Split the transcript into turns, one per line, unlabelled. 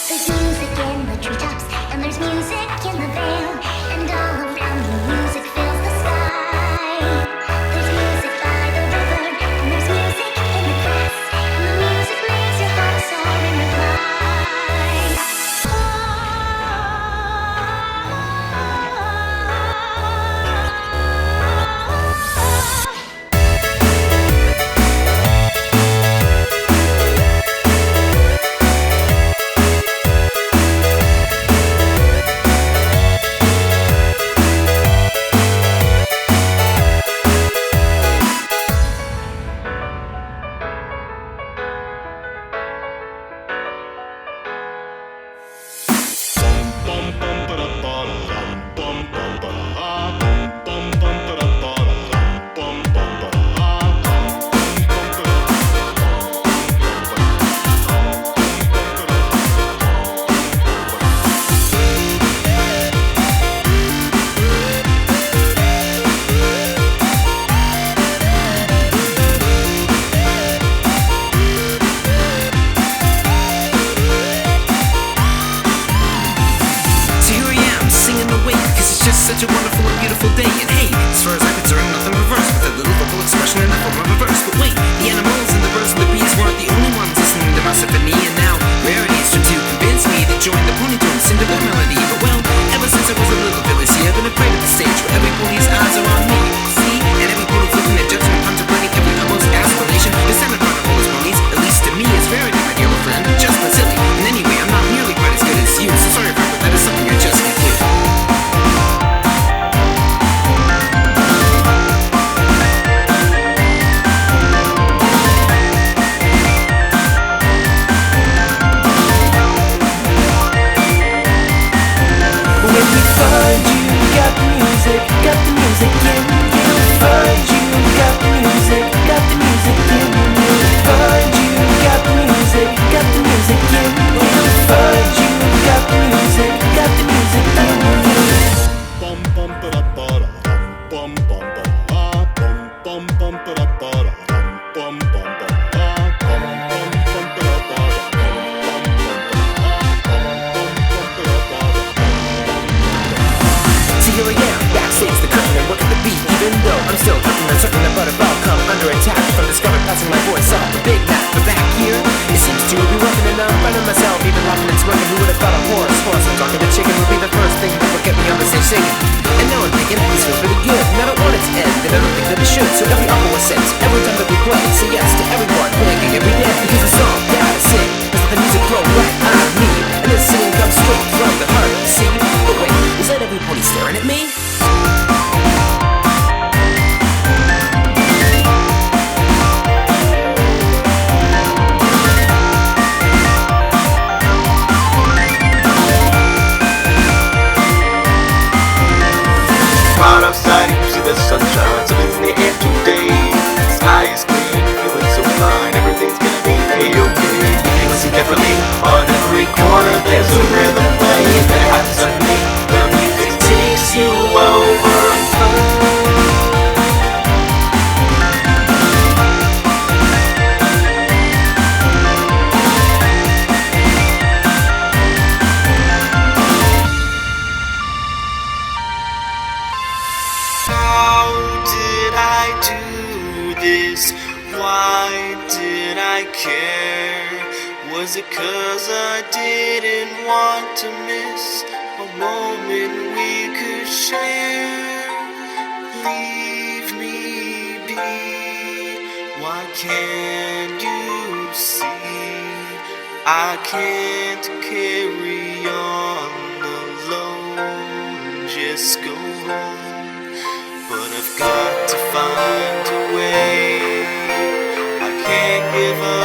There's music in the treetops, and there's music in the vale, and all around me music fills the sky. There's music by the river, and there's music in the grass, and the music makes your heart soar in reply.
Such a wonderful and beautiful day. And hey, as far as I'm concerned, nothing reversed with a little vocal expression in the form of a verse. But wait, the animals and the birds and the bees weren't the only ones listening to my symphony. And now rarities try to convince me to join the pony tune, sing the good melody. But well, ever since I was a little Phyllis, I've been afraid of the stage where every pony's eyes are on me. See, and every pony looking at judging and contemplating every almost aspiration to stand in front of all those ponies. At least to me, it's very different, yellow friend. Just not silly. And anyway, I'm not nearly quite as good as you. So sorry, Robert, that is something I just can't do.
Got the music in you. Find you, got the music, got the music in you. Find you, got the music, got the music in you. Find you, got the music, got the music in you.
Bum bum ba da ba da bum bum ba da bum bum ba da ba da bum bum ba da bum bum ba da ba da
See, here I am, backstage the curtain and look at the beat. Even though I'm still cooking and certain that butterball come under attack if I'm discovered passing my voice off the big Mac. But back here, it seems to be working and I'm finding myself even laughing and smirking. Who would have thought a horse I'm talking to chicken would be the first thing that would get me on the stage singing. And now I'm thinking, this feels pretty good, and I don't want it to end, and I don't think that it should. So every offer was sent, every time that we play, say yes to everyone, playing every day. Because the song that I sing, is let the music flow right out of me, and this singing comes straight from the heart. See, but wait, is that every pony staring at me?
Out outside, you see the sunshine, something's in the air today. The sky is clean, feeling so fine, everything's gonna be a-okay. You can see differently, on every corner there's a rhythm playing. Then it happens suddenly, the music takes you over and why did I care? Was it 'cause I didn't want to miss a moment we could share? Leave me be. Why can't you see? I can't carry on alone. Just go home. But I've got to find a way. I can't give up.